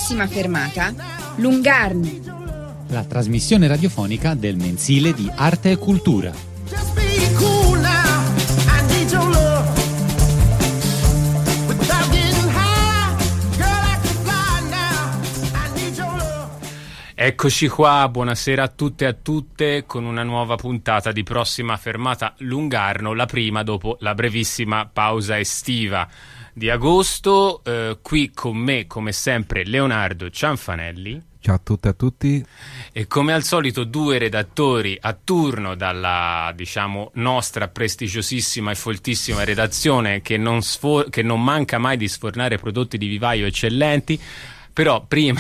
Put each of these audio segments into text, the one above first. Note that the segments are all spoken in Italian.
Prossima fermata, Lungarno. La trasmissione radiofonica del mensile di arte e cultura. Eccoci qua, buonasera a tutte e a tutte con una nuova puntata di Prossima fermata Lungarno, la prima dopo la brevissima pausa estiva di agosto. Qui con me, come sempre, Leonardo Cianfanelli. Ciao a tutte e a tutti. E come al solito due redattori a turno dalla, diciamo, nostra prestigiosissima e foltissima redazione che non manca mai di sfornare prodotti di vivaio eccellenti. Però prima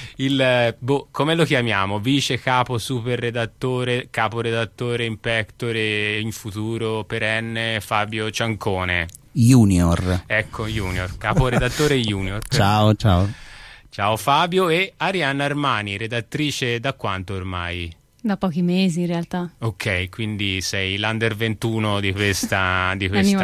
come lo chiamiamo? Vice capo, super redattore, caporedattore in pectore, in futuro perenne, Fabio Ciancone. Junior. Ecco, Junior, caporedattore Junior. Ciao. Ciao Fabio. E Arianna Armani, redattrice da quanto ormai? Da pochi mesi in realtà. Ok, quindi sei l'under 21 di questa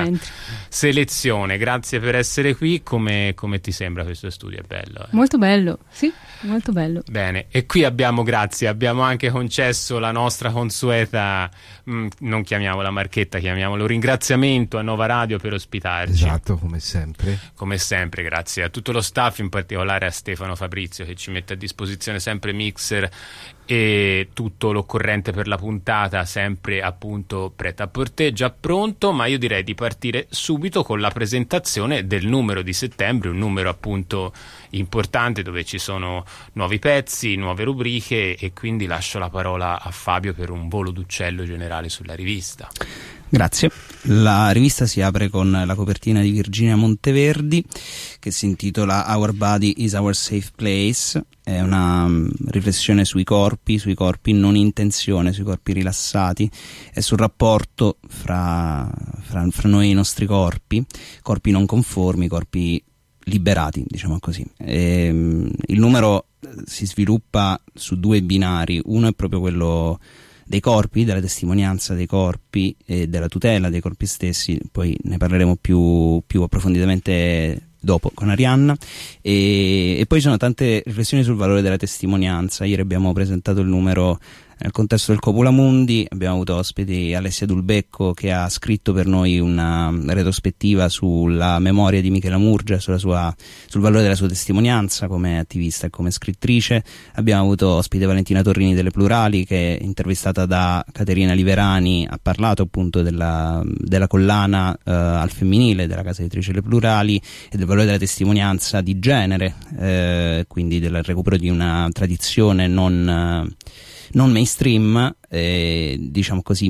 selezione. Grazie per essere qui. Come ti sembra questo studio? È bello? Molto bello, sì, molto bello. Bene, e qui abbiamo anche concesso la nostra consueta, non chiamiamola marchetta, chiamiamolo ringraziamento a Nova Radio per ospitarci. Esatto, come sempre. Come sempre, grazie a tutto lo staff, in particolare a Stefano Fabrizio che ci mette a disposizione sempre mixer e tutto l'occorrente per la puntata, sempre appunto pret-à-porter, già pronto. Ma io direi di partire subito con la presentazione del numero di settembre, un numero appunto importante dove ci sono nuovi pezzi, nuove rubriche, e quindi lascio la parola a Fabio per un volo d'uccello generale sulla rivista. Grazie. La rivista si apre con la copertina di Virginia Monteverdi che si intitola Our Body is Our Safe Place. È una riflessione sui corpi non in tensione, sui corpi rilassati, e sul rapporto fra noi e i nostri corpi non conformi, corpi liberati, diciamo così. Il numero si sviluppa su due binari. Uno è proprio quello dei corpi, della testimonianza dei corpi e della tutela dei corpi stessi. Poi ne parleremo più approfonditamente dopo con Arianna, e poi sono tante riflessioni sul valore della testimonianza. Ieri abbiamo presentato il numero nel contesto del Copula Mundi, abbiamo avuto ospiti Alessia Dulbecco che ha scritto per noi una retrospettiva sulla memoria di Michela Murgia, sul valore della sua testimonianza come attivista e come scrittrice. Abbiamo avuto ospite Valentina Torrini delle Plurali che, intervistata da Caterina Liverani, ha parlato appunto della collana al femminile della casa editrice Le Plurali e del valore della testimonianza di genere, quindi del recupero di una tradizione non mainstream, diciamo così,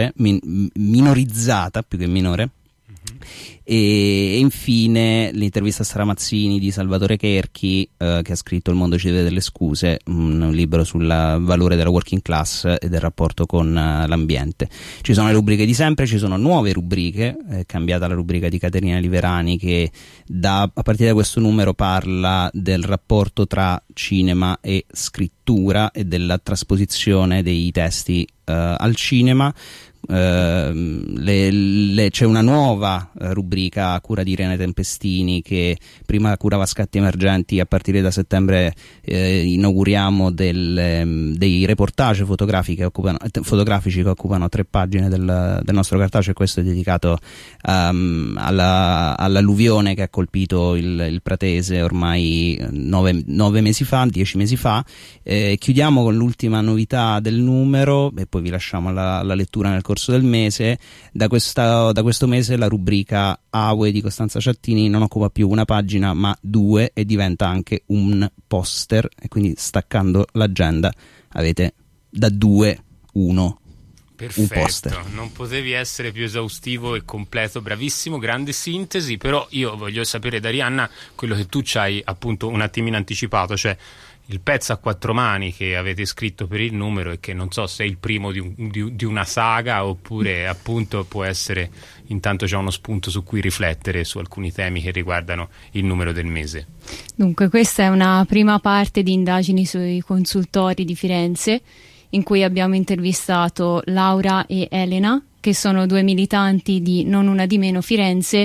minorizzata più che minore. E infine l'intervista a Sara Mazzini di Salvatore Cherchi, che ha scritto Il mondo ci deve delle scuse, un libro sul valore della working class e del rapporto con l'ambiente. Ci sono le rubriche di sempre, ci sono nuove rubriche, è cambiata la rubrica di Caterina Liverani che a partire da questo numero parla del rapporto tra cinema e scrittura e della trasposizione dei testi al cinema. C'è una nuova rubrica a cura di Irene Tempestini che prima curava Scatti Emergenti. A partire da settembre inauguriamo dei reportage fotografici che occupano 3 pagine del nostro cartaceo, e questo è dedicato all'alluvione che ha colpito il Pratese ormai 10 mesi fa. Chiudiamo con l'ultima novità del numero e poi vi lasciamo la lettura nel corso del mese. Da questo mese la rubrica Aue di Costanza Ciattini non occupa più una pagina ma 2 e diventa anche un poster, e quindi staccando l'agenda avete da 2 1. Perfetto, un poster. Non potevi essere più esaustivo e completo, bravissimo, grande sintesi. Però io voglio sapere da Arianna quello che tu ci hai appunto un attimino anticipato, cioè il pezzo a 4 mani che avete scritto per il numero, e che non so se è il primo di una saga oppure appunto può essere, intanto c'è uno spunto su cui riflettere su alcuni temi che riguardano il numero del mese. Dunque, questa è una prima parte di indagini sui consultori di Firenze, in cui abbiamo intervistato Laura e Elena, che sono 2 militanti di Non Una di Meno Firenze,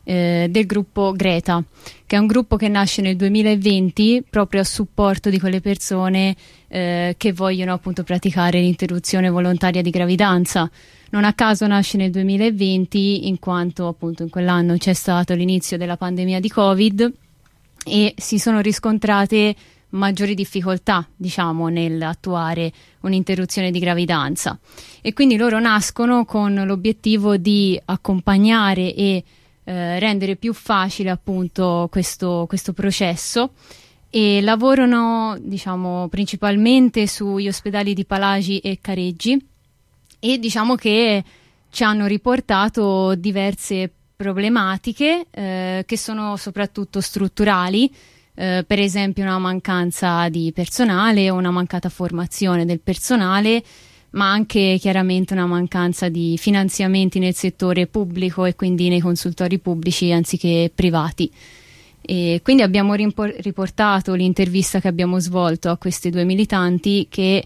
del gruppo Greta, che è un gruppo che nasce nel 2020 proprio a supporto di quelle persone che vogliono appunto praticare l'interruzione volontaria di gravidanza. Non a caso nasce nel 2020 in quanto appunto in quell'anno c'è stato l'inizio della pandemia di Covid e si sono riscontrate maggiori difficoltà, diciamo, nell'attuare un'interruzione di gravidanza, e quindi loro nascono con l'obiettivo di accompagnare e rendere più facile appunto questo processo, e lavorano, diciamo, principalmente sugli ospedali di Palagi e Careggi, e diciamo che ci hanno riportato diverse problematiche che sono soprattutto strutturali, per esempio una mancanza di personale o una mancata formazione del personale, ma anche chiaramente una mancanza di finanziamenti nel settore pubblico e quindi nei consultori pubblici anziché privati. E quindi abbiamo riportato l'intervista che abbiamo svolto a questi 2 militanti, che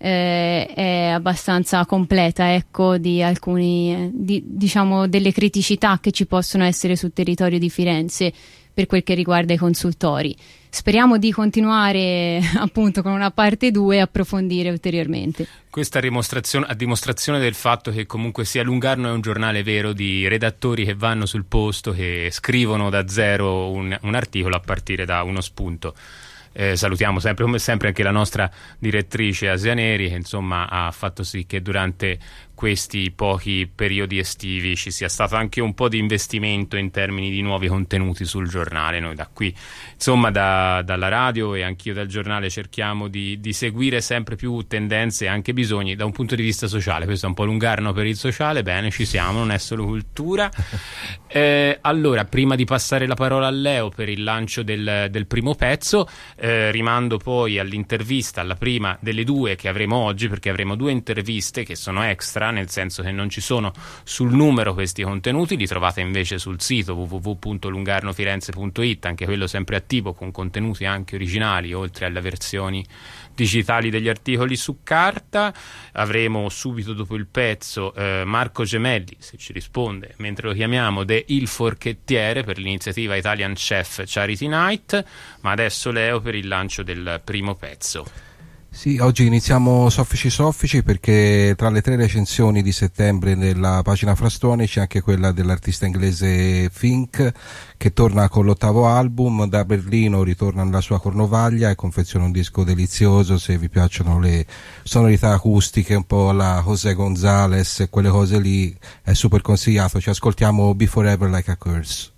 è abbastanza completa, ecco, di alcuni diciamo delle criticità che ci possono essere sul territorio di Firenze per quel che riguarda i consultori. Speriamo di continuare appunto con una parte 2 e approfondire ulteriormente. Questa a dimostrazione del fatto che comunque sia Lungarno è un giornale vero di redattori che vanno sul posto, che scrivono da zero un articolo a partire da uno spunto. Salutiamo sempre come sempre anche la nostra direttrice Asia Neri, che insomma ha fatto sì che durante questi pochi periodi estivi ci sia stato anche un po' di investimento in termini di nuovi contenuti sul giornale. Noi da qui, insomma, dalla radio e anch'io dal giornale, cerchiamo di seguire sempre più tendenze e anche bisogni da un punto di vista sociale. Questo è un po' Lungarno per il sociale, bene, ci siamo, non è solo cultura. Allora, prima di passare la parola a Leo per il lancio del primo pezzo, rimando poi all'intervista, alla prima delle 2 che avremo oggi, perché avremo 2 interviste che sono extra, nel senso che non ci sono sul numero questi contenuti, li trovate invece sul sito www.lungarnofirenze.it, anche quello sempre attivo, con contenuti anche originali oltre alle versioni digitali degli articoli su carta. Avremo subito dopo il pezzo Marco Gemelli, se ci risponde mentre lo chiamiamo, de Il Forchettiere, per l'iniziativa Italian Chef Charity Night, ma adesso Leo per il lancio del primo pezzo. Sì, oggi iniziamo soffici perché tra le 3 recensioni di settembre nella pagina Frastoni c'è anche quella dell'artista inglese Fink, che torna con l'8º album. Da Berlino ritorna nella sua Cornovaglia e confeziona un disco delizioso. Se vi piacciono le sonorità acustiche un po' alla José González e quelle cose lì, è super consigliato. Ci ascoltiamo Be Forever Like a Curse.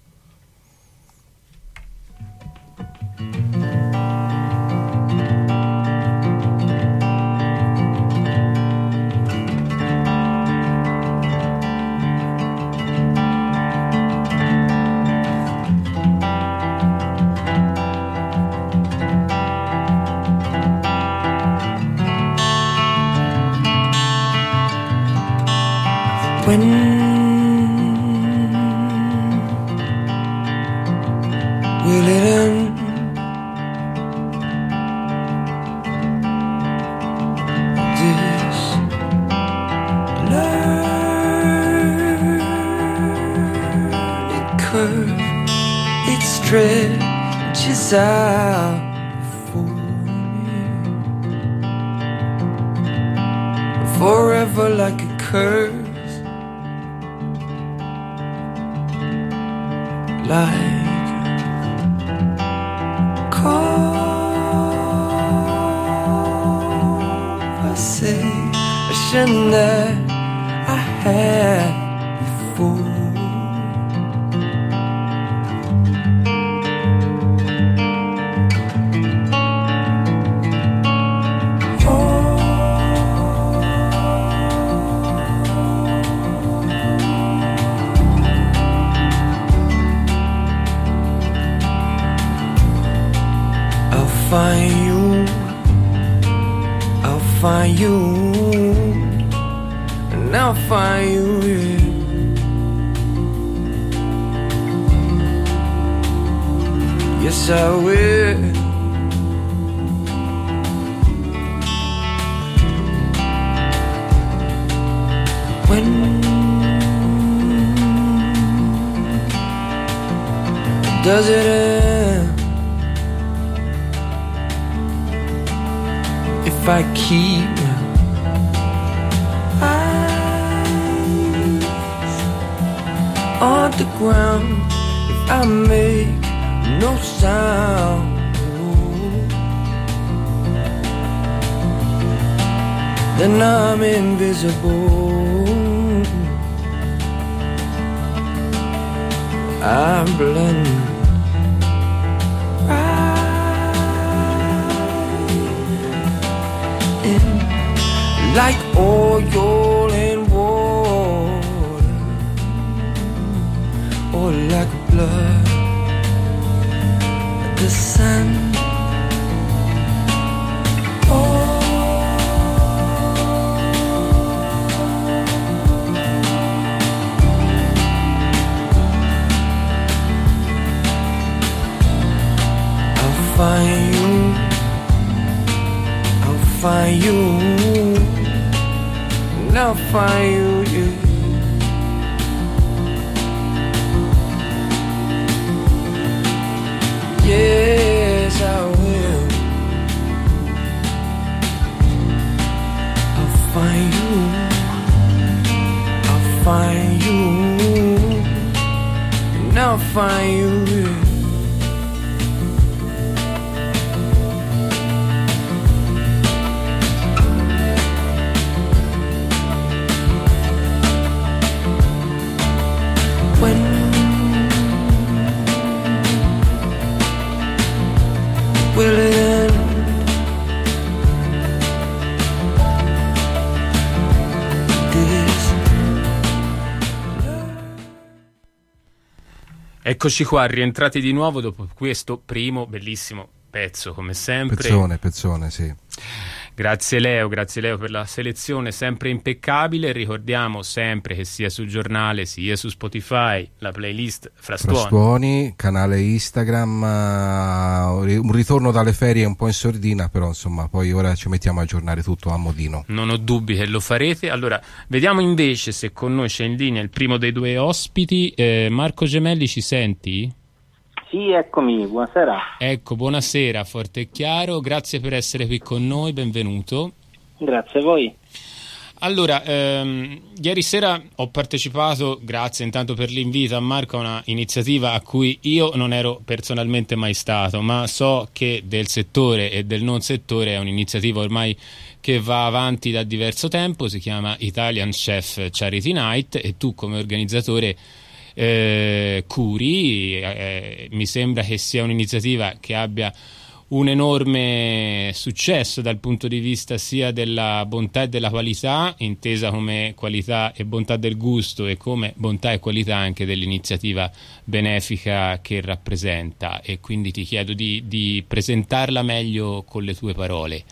When will it end? This learning curve, it stretches out for me, forever like a curve. Like conversation that I had before. I'll find you, and I'll find you, yeah. Yes, I will. When does it end? If I keep my eyes on the ground, if I make no sound, then I'm invisible. I blend right in like oil and water, or like blood at the sun. Find you, I'll find you, and I'll find you, yeah. Yes, I will. I'll find you, I'll find you, and I'll find you, yeah. Will it end? This Eccoci qua, rientrati di nuovo dopo questo primo bellissimo pezzo, come sempre. Pezzone, sì. Grazie Leo per la selezione sempre impeccabile. Ricordiamo sempre che sia sul giornale sia su Spotify la playlist Frastuoni, canale Instagram, un ritorno dalle ferie un po' in sordina, però insomma poi ora ci mettiamo a aggiornare tutto a modino. Non ho dubbi che lo farete. Allora, vediamo invece se con noi c'è in linea il primo dei due ospiti. Marco Gemelli, ci senti? Sì, eccomi, buonasera. Ecco, buonasera, forte e chiaro, grazie per essere qui con noi, benvenuto. Grazie a voi. Allora, ieri sera ho partecipato, grazie intanto per l'invito a Marco, a una iniziativa a cui io non ero personalmente mai stato, ma so che del settore e del non settore è un'iniziativa ormai che va avanti da diverso tempo, si chiama Italian Chef Charity Night e tu come organizzatore curi, mi sembra che sia un'iniziativa che abbia un enorme successo dal punto di vista sia della bontà e della qualità, intesa come qualità e bontà del gusto e come bontà e qualità anche dell'iniziativa benefica che rappresenta, e quindi ti chiedo di presentarla meglio con le tue parole.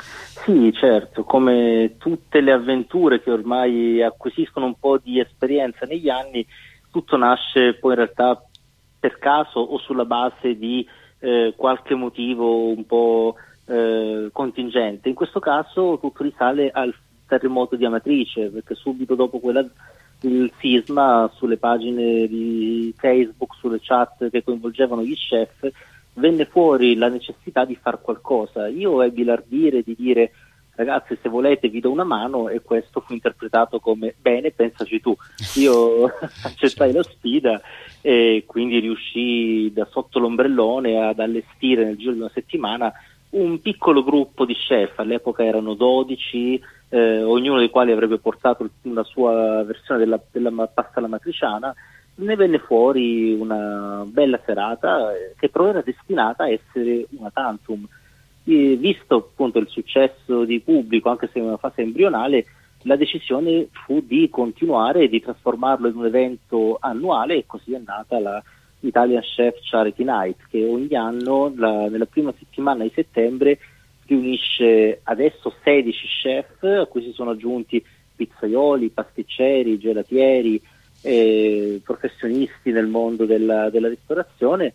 Sì, certo, come tutte le avventure che ormai acquisiscono un po' di esperienza negli anni, tutto nasce poi in realtà per caso o sulla base di qualche motivo un po' contingente. In questo caso tutto risale al terremoto di Amatrice, perché subito dopo il sisma, sulle pagine di Facebook, sulle chat che coinvolgevano gli chef, venne fuori la necessità di far qualcosa. Io ebbi l'ardire di dire: ragazzi, se volete vi do una mano, e questo fu interpretato come: bene, pensaci tu. Io accettai la sfida e quindi riuscii da sotto l'ombrellone ad allestire nel giro di una settimana un piccolo gruppo di chef. All'epoca erano 12, ognuno dei quali avrebbe portato una sua versione della pasta alla matriciana. Ne venne fuori una bella serata che però era destinata a essere una tantum. E visto appunto il successo di pubblico, anche se in una fase embrionale, la decisione fu di continuare e di trasformarlo in un evento annuale, e così è nata la Italian Chef Charity Night, che ogni anno nella prima settimana di settembre riunisce adesso 16 chef, a cui si sono aggiunti pizzaioli, pasticceri, gelatieri, professionisti nel mondo della ristorazione,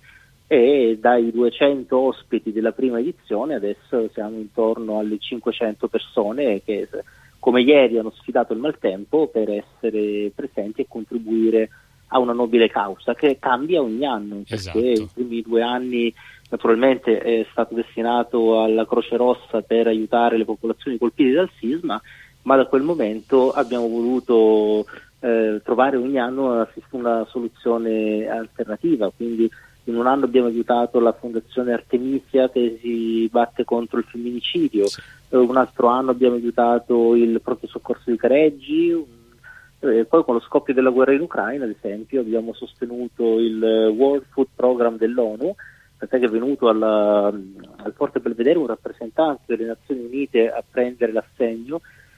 e dai 200 ospiti della prima edizione adesso siamo intorno alle 500 persone che come ieri hanno sfidato il maltempo per essere presenti e contribuire a una nobile causa che cambia ogni anno, perché i primi 2 anni naturalmente è stato destinato alla Croce Rossa per aiutare le popolazioni colpite dal sisma, ma da quel momento abbiamo voluto trovare ogni anno una soluzione alternativa, quindi in un anno abbiamo aiutato la Fondazione Artemisia che si batte contro il femminicidio, un altro anno abbiamo aiutato il Pronto Soccorso di Careggi, poi con lo scoppio della guerra in Ucraina, ad esempio, abbiamo sostenuto il World Food Program dell'ONU, tant'è che è venuto al Porto Belvedere un rappresentante delle Nazioni Unite a prendere l'assegno,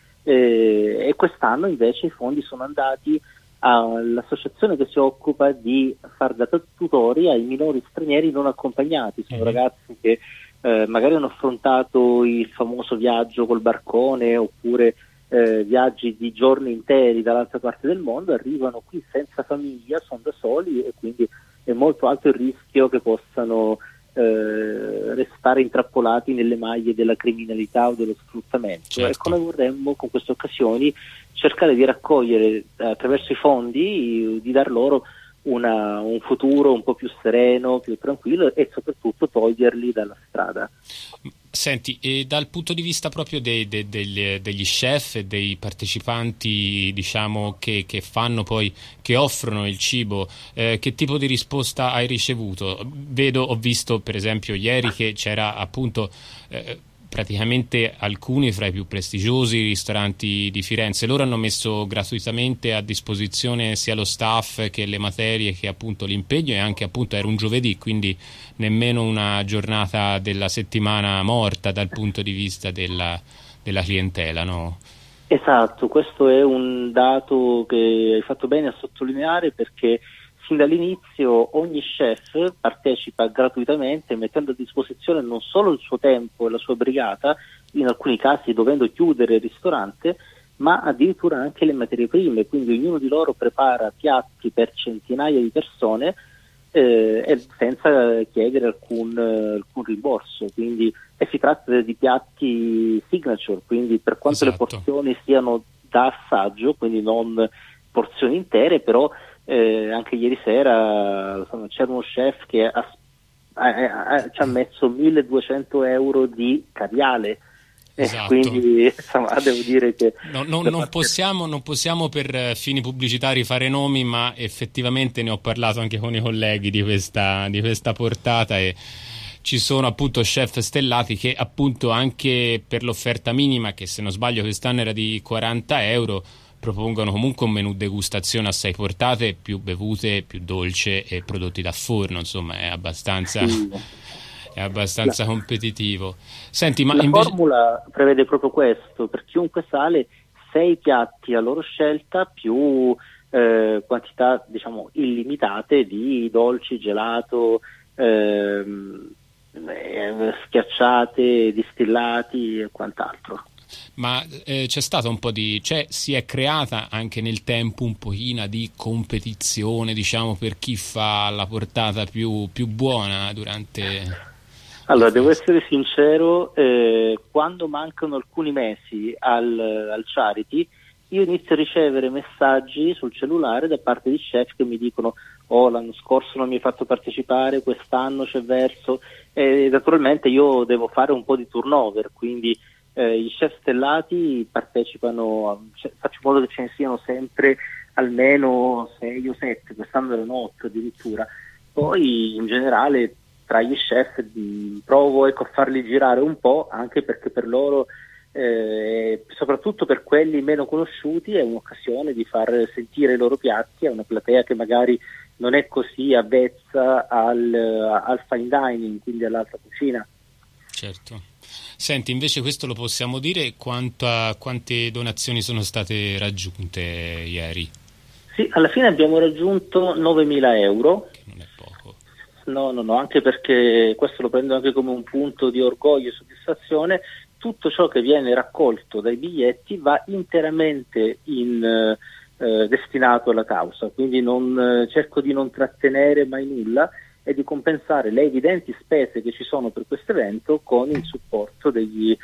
e quest'anno invece i fondi sono andati all'associazione che si occupa di far da tutori ai minori stranieri non accompagnati. Sono ragazzi che magari hanno affrontato il famoso viaggio col barcone oppure viaggi di giorni interi dall'altra parte del mondo, arrivano qui senza famiglia, sono da soli e quindi è molto alto il rischio che possano restare intrappolati nelle maglie della criminalità o dello sfruttamento. Certo. E come vorremmo con queste occasioni cercare di raccogliere attraverso i fondi, di dar loro un futuro un po' più sereno, più tranquillo e soprattutto toglierli dalla strada. Senti, e dal punto di vista proprio degli chef e dei partecipanti, diciamo, che fanno poi, che offrono il cibo, che tipo di risposta hai ricevuto? Ho visto per esempio ieri che c'era appunto praticamente alcuni fra i più prestigiosi ristoranti di Firenze. Loro hanno messo gratuitamente a disposizione sia lo staff che le materie che appunto l'impegno, e anche appunto era un giovedì, quindi nemmeno una giornata della settimana morta dal punto di vista della clientela, no? Esatto, questo è un dato che hai fatto bene a sottolineare, perché fin dall'inizio ogni chef partecipa gratuitamente, mettendo a disposizione non solo il suo tempo e la sua brigata, in alcuni casi dovendo chiudere il ristorante, ma addirittura anche le materie prime, quindi ognuno di loro prepara piatti per centinaia di persone e senza chiedere alcun rimborso, quindi si tratta di piatti signature, quindi per quanto le porzioni siano da assaggio, quindi non porzioni intere, però anche ieri sera c'era uno chef che ci ha messo 1.200 euro di caviale. Esatto. Quindi insomma, devo dire che non possiamo per fini pubblicitari fare nomi, ma effettivamente ne ho parlato anche con i colleghi di questa portata, e ci sono appunto chef stellati che appunto anche per l'offerta minima, che se non sbaglio quest'anno era di 40 euro, propongono comunque un menù degustazione a 6 portate, più bevute, più dolce e prodotti da forno, insomma è abbastanza competitivo. Senti, ma la invece formula prevede proprio questo: per chiunque sale 6 piatti a loro scelta più quantità diciamo illimitate di dolci, gelato, schiacciate, distillati e quant'altro. Ma c'è stata un po' si è creata anche nel tempo un pochino di competizione, diciamo, per chi fa la portata più buona durante... Allora, devo essere sincero, quando mancano alcuni mesi al Charity, io inizio a ricevere messaggi sul cellulare da parte di chef che mi dicono: oh, l'anno scorso non mi hai fatto partecipare, quest'anno c'è verso, e naturalmente io devo fare un po' di turnover, quindi i chef stellati partecipano, faccio in modo che ce ne siano sempre almeno 6 o 7, quest'anno erano 8 addirittura. Poi in generale tra gli chef provo a farli girare un po', anche perché per loro, soprattutto per quelli meno conosciuti, è un'occasione di far sentire i loro piatti a una platea che magari non è così avvezza al fine dining, quindi all'alta cucina. Certo. Senti, invece questo lo possiamo dire, quante donazioni sono state raggiunte ieri? Sì, alla fine abbiamo raggiunto 9.000 euro. Che non è poco. No, anche perché questo lo prendo anche come un punto di orgoglio e soddisfazione. Tutto ciò che viene raccolto dai biglietti va interamente destinato alla causa, quindi cerco di non trattenere mai nulla e di compensare le evidenti spese che ci sono per questo evento con il supporto degli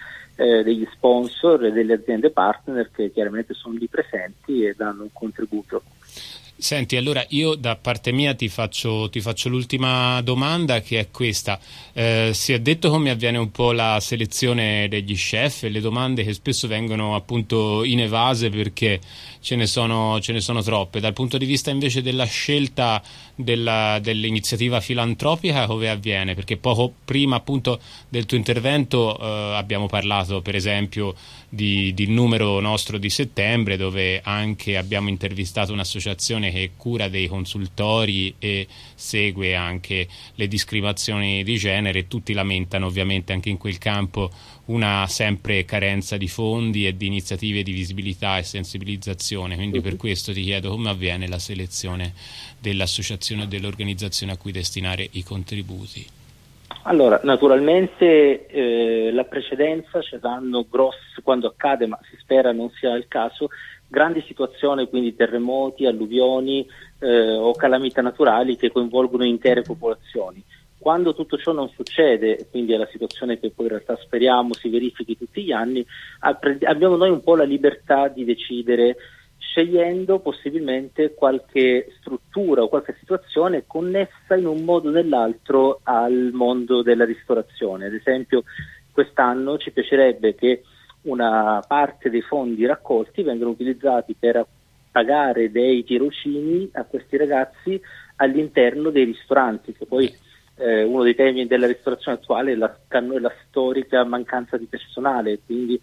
sponsor e delle aziende partner che chiaramente sono lì presenti e danno un contributo. Senti, allora io da parte mia ti faccio l'ultima domanda, che è questa. Si è detto come avviene un po' la selezione degli chef, e le domande che spesso vengono appunto inevase perché ce ne sono troppe. Dal punto di vista invece della scelta dell'iniziativa filantropica, come avviene? Perché poco prima appunto del tuo intervento abbiamo parlato per esempio del numero nostro di settembre, dove anche abbiamo intervistato un'associazione che cura dei consultori e segue anche le discriminazioni di genere. Tutti lamentano ovviamente anche in quel campo una sempre carenza di fondi e di iniziative di visibilità e sensibilizzazione, quindi per questo ti chiedo come avviene la selezione dell'associazione e dell'organizzazione a cui destinare i contributi. Allora, naturalmente la precedenza ce l'hanno grosse, quando accade, ma si spera non sia il caso, grandi situazioni, quindi terremoti, alluvioni o calamità naturali che coinvolgono intere popolazioni. Quando tutto ciò non succede, quindi è la situazione che poi in realtà speriamo si verifichi tutti gli anni, abbiamo noi un po' la libertà di decidere, scegliendo possibilmente qualche struttura o qualche situazione connessa in un modo o nell'altro al mondo della ristorazione. Ad esempio, quest'anno ci piacerebbe che una parte dei fondi raccolti vengano utilizzati per pagare dei tirocini a questi ragazzi all'interno dei ristoranti, che poi uno dei temi della ristorazione attuale è la storica mancanza di personale, quindi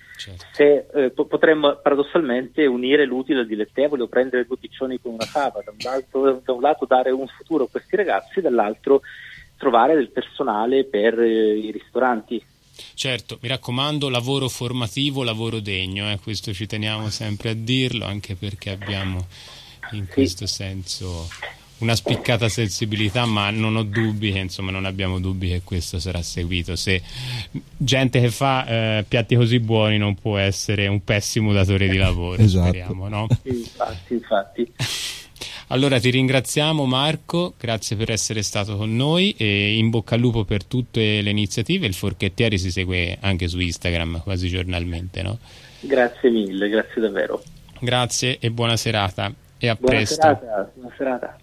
certo. Potremmo paradossalmente unire l'utile al dilettevole o prendere due piccioni con una fava, da un lato dare un futuro a questi ragazzi, dall'altro trovare del personale per i ristoranti. Certo, mi raccomando, lavoro formativo, lavoro degno, questo ci teniamo sempre a dirlo, anche perché abbiamo in questo senso una spiccata sensibilità, ma non ho dubbi che, insomma, non abbiamo dubbi che questo sarà seguito. Se gente che fa piatti così buoni non può essere un pessimo datore di lavoro, esatto. Speriamo, no? Infatti. Allora ti ringraziamo Marco, grazie per essere stato con noi e in bocca al lupo per tutte le iniziative. Il Forchettieri si segue anche su Instagram quasi giornalmente, no? Grazie mille, grazie davvero. Grazie e buona serata e a buona presto. Buona serata.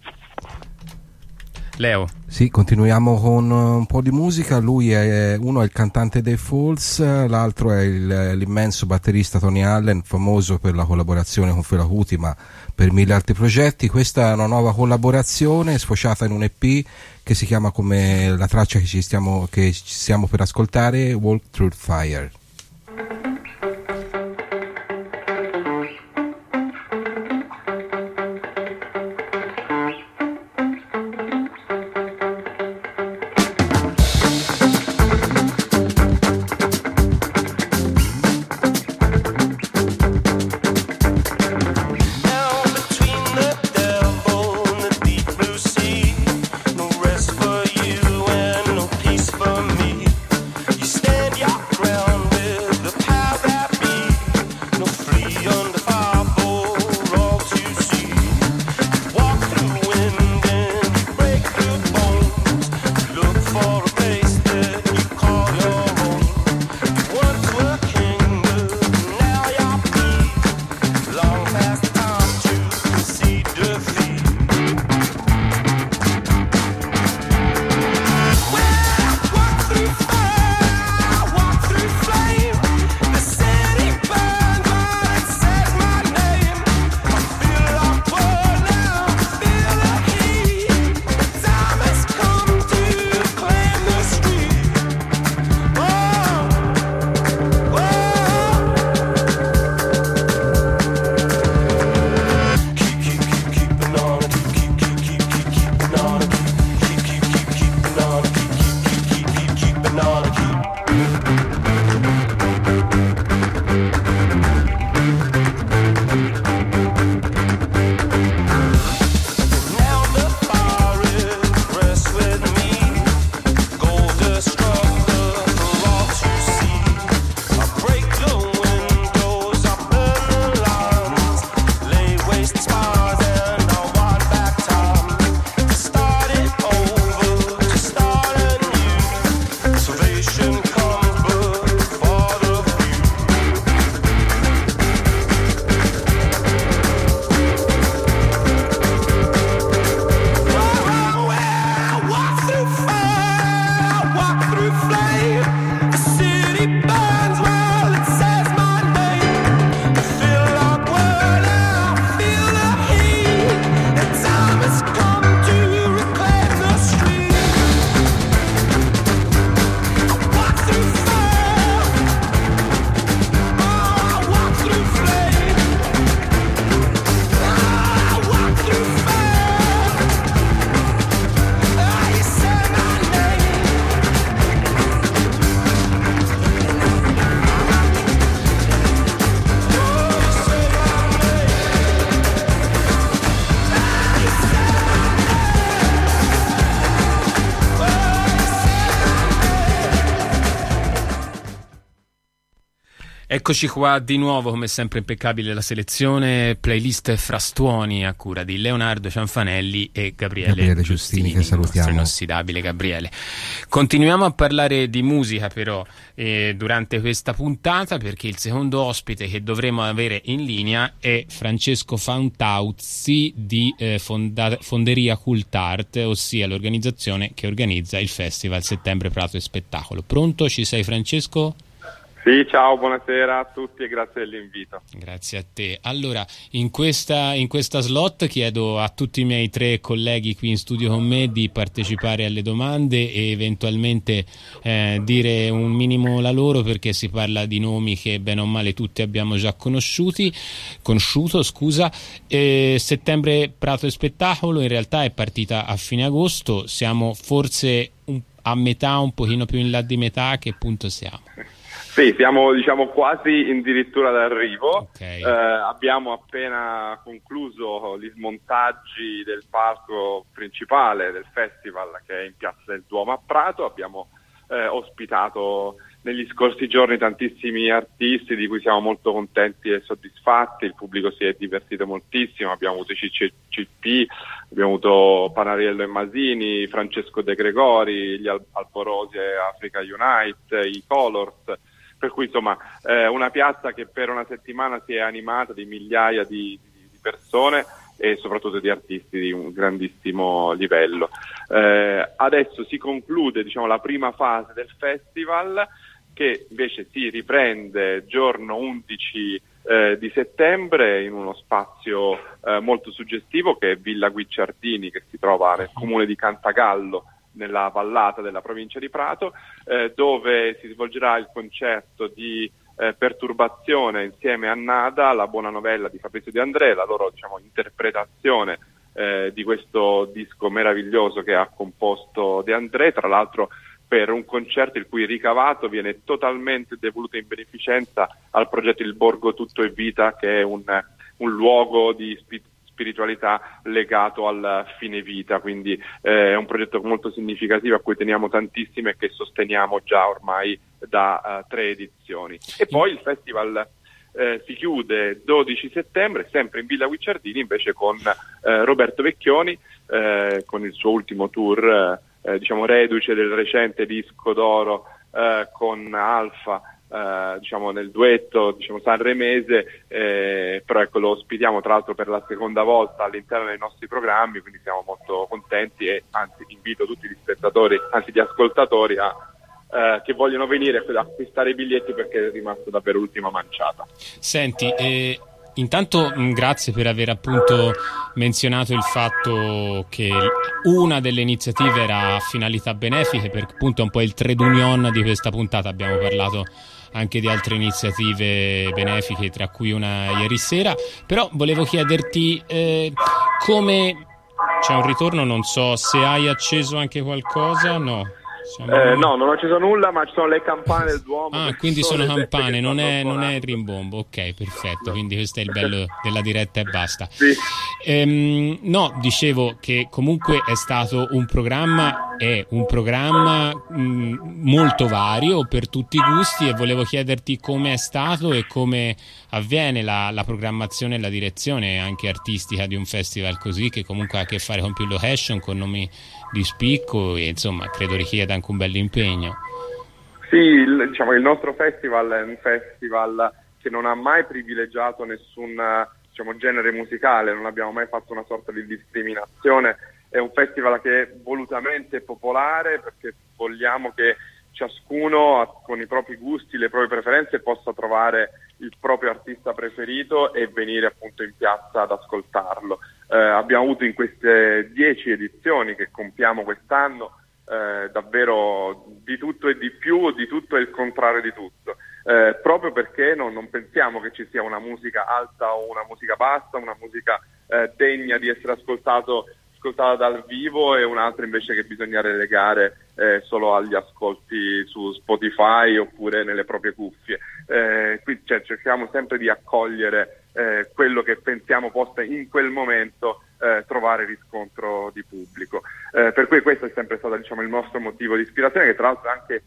Leo. Sì, continuiamo con un po' di musica. Uno è il cantante dei Falls, l'altro è l'immenso batterista Tony Allen, famoso per la collaborazione con Fela Kuti, ma per 1000 altri progetti. Questa è una nuova collaborazione sfociata in un EP che si chiama, come la traccia che ci stiamo per ascoltare, Walk Through Fire. Ground Eccoci qua di nuovo, come sempre impeccabile la selezione, playlist Frastuoni a cura di Leonardo Cianfanelli e Gabriele Giustini, che salutiamo. il inossidabile Gabriele. Continuiamo a parlare di musica però durante questa puntata, perché il secondo ospite che dovremo avere in linea è Francesco Fantauzzi di Fonderia Cultart, ossia l'organizzazione che organizza il Festival Settembre Prato e Spettacolo. Pronto? Ci sei, Francesco? Sì, ciao, buonasera a tutti e grazie dell'invito. Grazie a te. Allora, in questa slot chiedo a tutti i miei 3 colleghi qui in studio con me di partecipare alle domande e eventualmente dire un minimo la loro, perché si parla di nomi che bene o male tutti abbiamo già conosciuto. Settembre Prato e Spettacolo in realtà è partita a fine agosto, siamo forse a metà, un pochino più in là di metà. A che punto siamo? Sì, siamo quasi addirittura d'arrivo. Okay. Abbiamo appena concluso gli smontaggi del palco principale del festival, che è in Piazza del Duomo a Prato. Abbiamo ospitato negli scorsi giorni tantissimi artisti di cui siamo molto contenti e soddisfatti. Il pubblico si è divertito moltissimo, abbiamo avuto CCP, abbiamo avuto Panariello e Masini, Francesco De Gregori, gli Alborosi e Africa Unite, i Colors. Per cui insomma una piazza che per una settimana si è animata di migliaia di persone e soprattutto di artisti di un grandissimo livello. Adesso si conclude la prima fase del festival, che invece si riprende giorno 11 di settembre in uno spazio molto suggestivo, che è Villa Guicciardini, che si trova nel comune di Cantagallo, nella vallata della provincia di Prato, dove si svolgerà il concerto di Perturbazione insieme a Nada, la buona novella di Fabrizio De André, la loro interpretazione di questo disco meraviglioso che ha composto De André, tra l'altro per un concerto il cui ricavato viene totalmente devoluto in beneficenza al progetto Il Borgo Tutto è Vita, che è un luogo di spiritualità legato al fine vita, quindi è un progetto molto significativo a cui teniamo tantissimo e che sosteniamo già ormai da 3 edizioni. E poi il festival si chiude 12 settembre, sempre in Villa Guicciardini, invece con Roberto Vecchioni, con il suo ultimo tour, reduce del recente disco d'oro con Alfa, nel duetto sanremese, però ecco, lo ospitiamo tra l'altro per la seconda volta all'interno dei nostri programmi, quindi siamo molto contenti e anzi invito tutti gli spettatori, anzi gli ascoltatori che vogliono venire ad acquistare i biglietti, perché è rimasto davvero l'ultima manciata. Senti, intanto grazie per aver appunto menzionato il fatto che una delle iniziative era finalità benefiche, perché appunto è un po' il trade union di questa puntata. Abbiamo parlato anche di altre iniziative benefiche, tra cui una ieri sera, però volevo chiederti come c'è un ritorno, non so se hai acceso anche qualcosa. No, no, non ho acceso nulla, ma ci sono le campane del Duomo. Quindi sono campane, non è rimbombo. Ok, perfetto, quindi questo è il bello della diretta e basta. Sì. No, dicevo che comunque è stato un programma molto vario per tutti i gusti, e volevo chiederti come è stato e come avviene la programmazione e la direzione anche artistica di un festival così, che comunque ha a che fare con più location, con nomi di spicco, e insomma credo richieda anche un bel impegno. Sì, il nostro festival è un festival che non ha mai privilegiato nessun genere musicale, non abbiamo mai fatto una sorta di discriminazione. È un festival che è volutamente popolare, perché vogliamo che ciascuno con i propri gusti, le proprie preferenze, possa trovare il proprio artista preferito e venire appunto in piazza ad ascoltarlo. Abbiamo avuto in queste 10 edizioni che compiamo quest'anno davvero di tutto e di più, di tutto e il contrario di tutto, proprio perché non pensiamo che ci sia una musica alta o una musica bassa, una musica degna di essere ascoltata dal vivo e un'altra invece che bisogna relegare solo agli ascolti su Spotify oppure nelle proprie cuffie. Qui cerchiamo sempre di accogliere quello che pensiamo possa in quel momento trovare riscontro di pubblico. Per cui questo è sempre stato il nostro motivo di ispirazione, che tra l'altro è anche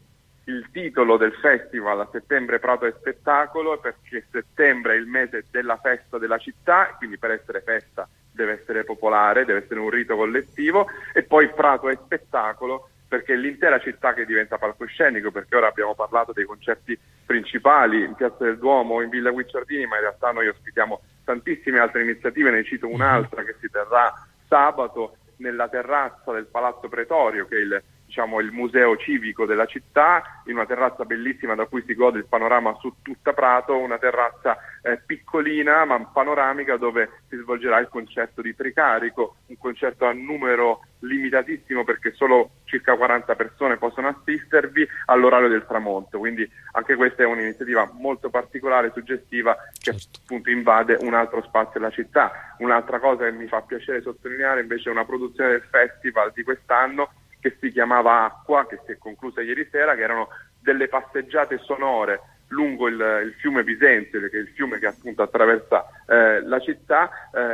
il titolo del festival, a Settembre Prato e Spettacolo, perché settembre è il mese della festa della città, quindi per essere festa deve essere popolare, deve essere un rito collettivo, e poi Prato è spettacolo perché è l'intera città che diventa palcoscenico, perché ora abbiamo parlato dei concerti principali in Piazza del Duomo o in Villa Guicciardini, ma in realtà noi ospitiamo tantissime altre iniziative, ne cito un'altra che si terrà sabato nella terrazza del Palazzo Pretorio, che è il museo civico della città, in una terrazza bellissima da cui si gode il panorama su tutta Prato, una terrazza piccolina ma panoramica, dove si svolgerà il concerto di Tricarico, un concerto a numero limitatissimo perché solo circa 40 persone possono assistervi all'orario del tramonto, quindi anche questa è un'iniziativa molto particolare, suggestiva, che appunto invade un altro spazio della città. Un'altra cosa che mi fa piacere sottolineare invece è una produzione del festival di quest'anno che si chiamava Acqua, che si è conclusa ieri sera, che erano delle passeggiate sonore lungo il fiume Bisenzio, che è il fiume che appunto attraversa la città,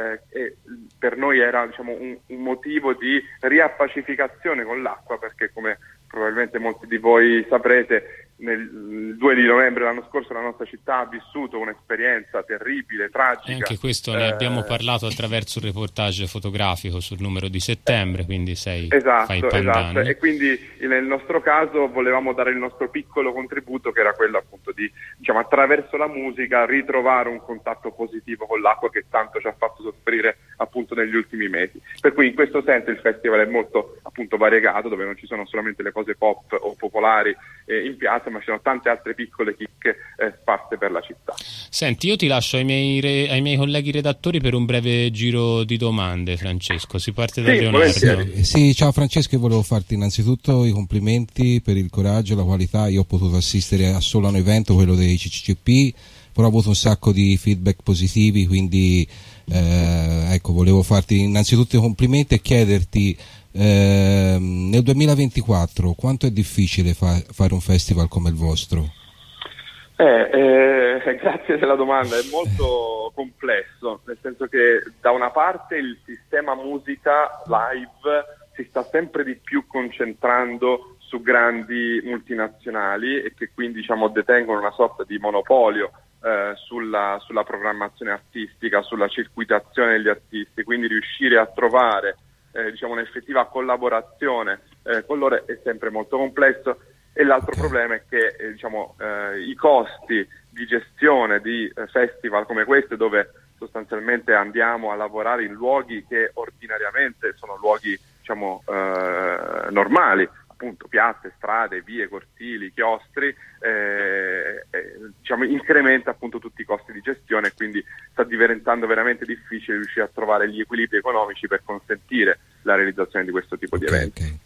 e per noi era un motivo di riappacificazione con l'acqua, perché come probabilmente molti di voi saprete, il 2 di novembre l'anno scorso la nostra città ha vissuto un'esperienza terribile, tragica. E anche questo ne abbiamo parlato attraverso un reportage fotografico sul numero di settembre, quindi fai il pandan. E quindi nel nostro caso volevamo dare il nostro piccolo contributo, che era quello appunto di, attraverso la musica, ritrovare un contatto positivo con l'acqua che tanto ci ha fatto soffrire appunto negli ultimi mesi. Per cui in questo senso il festival è molto appunto variegato, dove non ci sono solamente le cose pop o popolari in piazza, ma ci sono tante altre piccole chicche sparse per la città. Senti, io ti lascio ai miei colleghi redattori per un breve giro di domande, Francesco. Si parte da Leonardo. Sì, ciao Francesco, io volevo farti innanzitutto i complimenti per il coraggio e la qualità. Io ho potuto assistere a solo un evento, quello dei CCCP, però ho avuto un sacco di feedback positivi, quindi volevo farti innanzitutto i complimenti e chiederti nel 2024 quanto è difficile fare un festival come il vostro? Grazie della domanda, è molto complesso, nel senso che da una parte il sistema musica live si sta sempre di più concentrando su grandi multinazionali e che quindi detengono una sorta di monopolio sulla programmazione artistica, sulla circuitazione degli artisti, quindi riuscire a trovare un'effettiva collaborazione con loro è sempre molto complesso. E l'altro problema è che i costi di gestione di festival come questo, dove sostanzialmente andiamo a lavorare in luoghi che ordinariamente sono luoghi normali, appunto piazze, strade, vie, cortili, chiostri, incrementa appunto tutti i costi di gestione, e quindi sta diventando veramente difficile riuscire a trovare gli equilibri economici per consentire la realizzazione di questo tipo di eventi.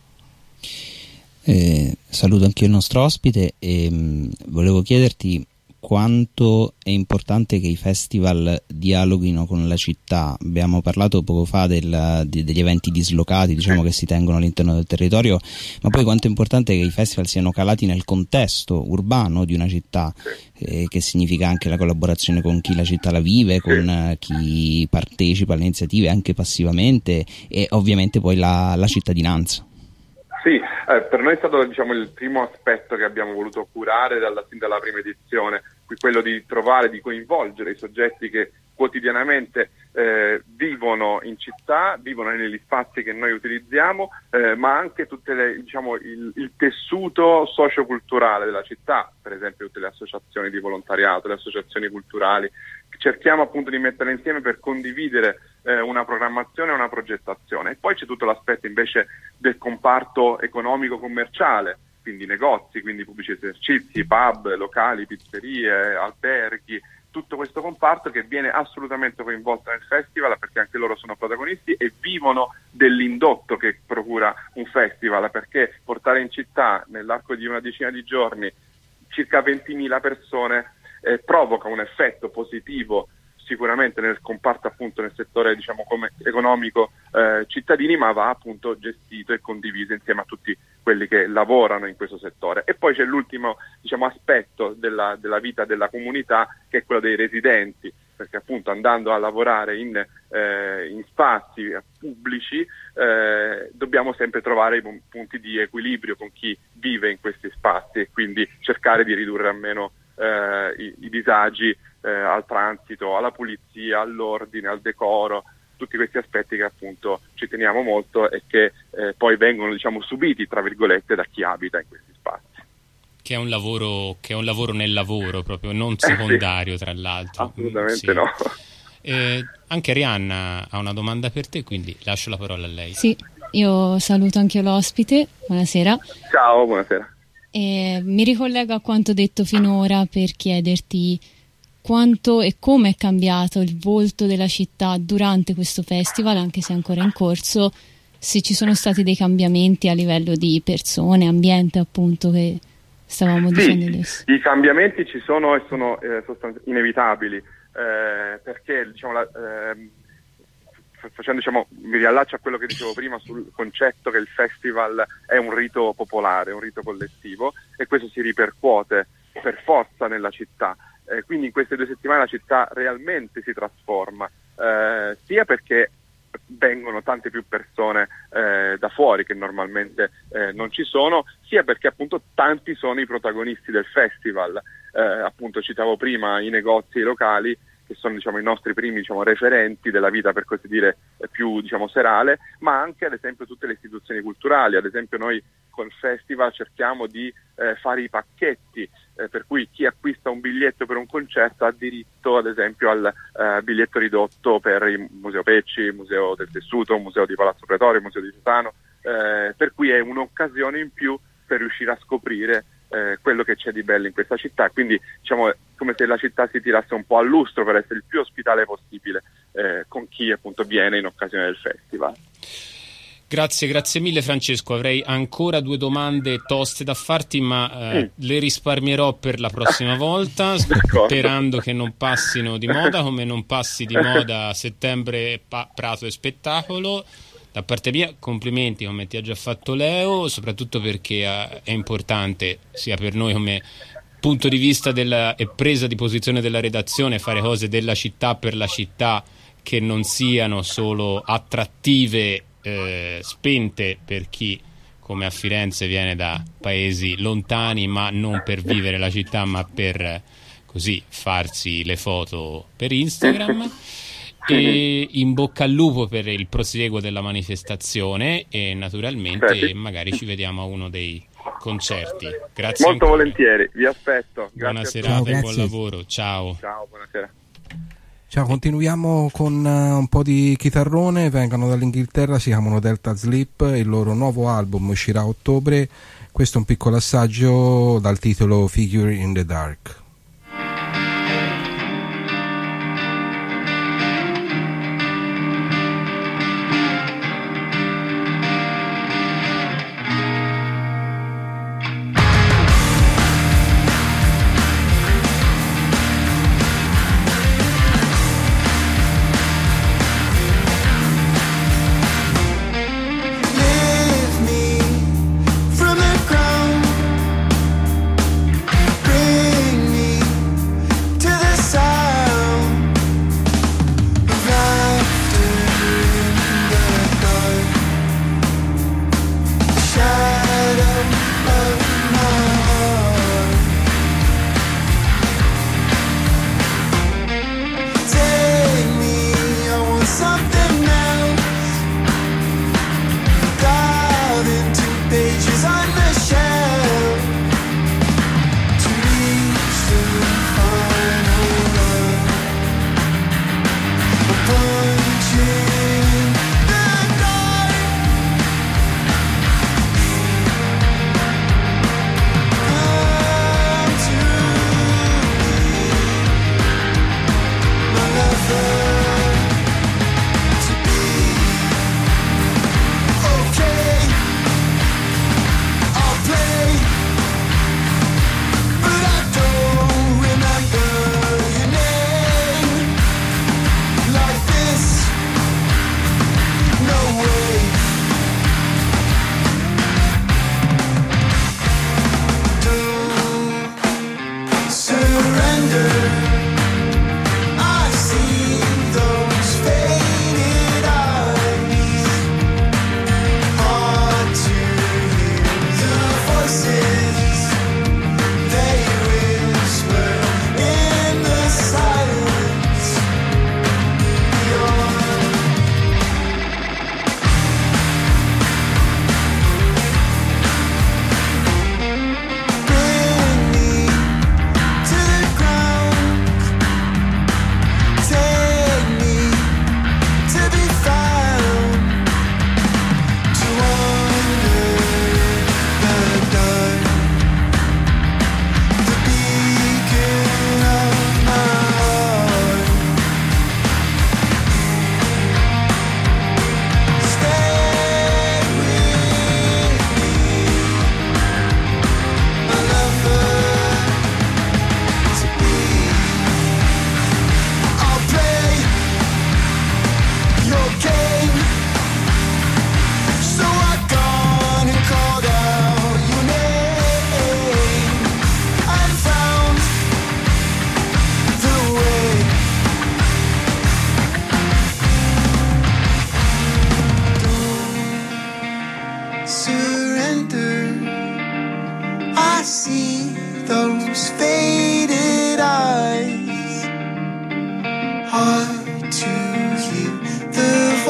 Saluto anche il nostro ospite e volevo chiederti quanto è importante che i festival dialoghino con la città. Abbiamo parlato poco fa degli eventi dislocati, che si tengono all'interno del territorio, ma poi quanto è importante che i festival siano calati nel contesto urbano di una città, che significa anche la collaborazione con chi la città la vive, con chi partecipa alle iniziative anche passivamente, e ovviamente poi la cittadinanza. Sì, per noi è stato il primo aspetto che abbiamo voluto curare sin dalla prima edizione, quello di trovare, di coinvolgere i soggetti che quotidianamente vivono in città, vivono negli spazi che noi utilizziamo, ma anche tutte il tessuto socioculturale della città, per esempio tutte le associazioni di volontariato, le associazioni culturali. Cerchiamo appunto di mettere insieme per condividere una programmazione e una progettazione. E poi c'è tutto l'aspetto invece del comparto economico-commerciale, quindi negozi, quindi pubblici esercizi, pub, locali, pizzerie, alberghi, tutto questo comparto che viene assolutamente coinvolto nel festival, perché anche loro sono protagonisti e vivono dell'indotto che procura un festival, perché portare in città nell'arco di una decina di giorni circa 20.000 persone provoca un effetto positivo sicuramente nel comparto, appunto nel settore come economico cittadini, ma va appunto gestito e condiviso insieme a tutti quelli che lavorano in questo settore. E poi c'è l'ultimo aspetto della vita della comunità, che è quello dei residenti, perché appunto andando a lavorare in spazi pubblici dobbiamo sempre trovare i punti di equilibrio con chi vive in questi spazi e quindi cercare di ridurre almeno i disagi al transito, alla pulizia, all'ordine, al decoro, tutti questi aspetti che appunto ci teniamo molto e che poi vengono, diciamo, subiti tra virgolette da chi abita in questi spazi. Che è un lavoro nel lavoro, proprio non secondario, tra l'altro. Assolutamente sì. No. Anche Rihanna ha una domanda per te, quindi lascio la parola a lei. Sì, io saluto anche l'ospite, buonasera. Ciao, buonasera. Mi ricollego a quanto detto finora per chiederti quanto e come è cambiato il volto della città durante questo festival, anche se è ancora in corso, se ci sono stati dei cambiamenti a livello di persone, ambiente, appunto, che stavamo dicendo adesso. I cambiamenti ci sono e sono inevitabili, perché diciamo, facendo, diciamo, mi riallaccio a quello che dicevo prima sul concetto che il festival è un rito popolare, un rito collettivo, e questo si ripercuote per forza nella città. Quindi in queste 2 settimane la città realmente si trasforma, sia perché vengono tante più persone da fuori che normalmente non ci sono, sia perché appunto tanti sono i protagonisti del festival. Appunto citavo prima i negozi e i locali, che sono, diciamo, i nostri primi, diciamo, referenti della vita, per così dire, più, diciamo, serale, ma anche ad esempio tutte le istituzioni culturali. Ad esempio noi col festival cerchiamo di fare i pacchetti, per cui chi acquista un biglietto per un concerto ha diritto ad esempio al biglietto ridotto per il Museo Pecci, il Museo del Tessuto, il Museo di Palazzo Pretorio, il Museo di Cesano, per cui è un'occasione in più per riuscire a scoprire quello che c'è di bello in questa città. Quindi, diciamo, è come se la città si tirasse un po' a lustro per essere il più ospitale possibile con chi appunto viene in occasione del festival. Grazie mille Francesco, avrei ancora 2 domande toste da farti, ma le risparmierò per la prossima volta, sperando che non passino di moda come non passi di moda Settembre Prato e Spettacolo. Da parte mia complimenti, come ti ha già fatto Leo, soprattutto perché è importante sia per noi come punto di vista e presa di posizione della redazione fare cose della città per la città che non siano solo attrattive, spente per chi come a Firenze viene da paesi lontani, ma non per vivere la città, ma per così farsi le foto per Instagram. E in bocca al lupo per il prosieguo della manifestazione e naturalmente magari ci vediamo a uno dei concerti. Grazie molto ancora. Volentieri, vi aspetto. Buona Grazie serata e buon grazie. lavoro. Ciao. Ciao, buonasera. Ciao, continuiamo con un po' di chitarrone. Vengono dall'Inghilterra, si chiamano Delta Sleep, il loro nuovo album uscirà a ottobre. Questo è un piccolo assaggio dal titolo Figure in the Dark. From the ground, bring me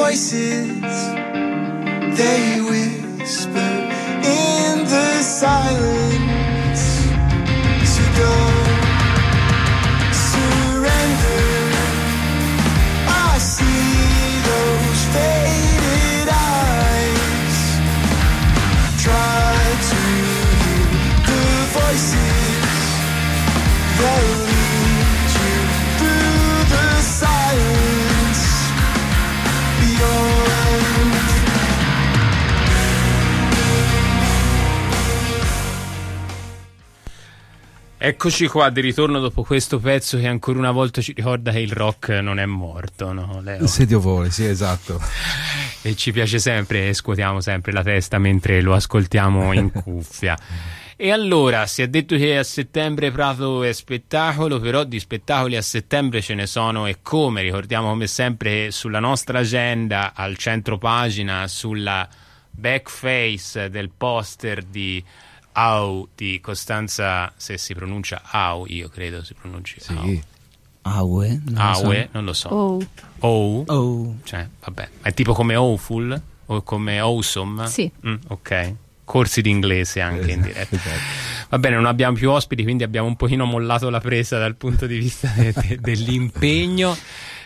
voices, they whisper in the silence. So don't surrender. I see those faded eyes. Try to hear the voices that lead you through the silence beyond. Eccoci qua di ritorno dopo questo pezzo che ancora una volta ci ricorda che il rock non è morto, no Leo? Se Dio vuole, sì, esatto. E ci piace sempre, scuotiamo sempre la testa mentre lo ascoltiamo in cuffia. E allora, si è detto che a settembre Prato è spettacolo, però di spettacoli a settembre ce ne sono e come. Ricordiamo come sempre sulla nostra agenda, al centro pagina, sulla backface del poster di Au di Costanza, se si pronuncia Au, io credo si pronunci Sì. Aue? Non lo so. Oh. Cioè, vabbè, è tipo come Awful o come Awesome? Sì. Ok. Corsi di inglese anche in diretta. Va bene, non abbiamo più ospiti, quindi abbiamo un pochino mollato la presa dal punto di vista dell'impegno.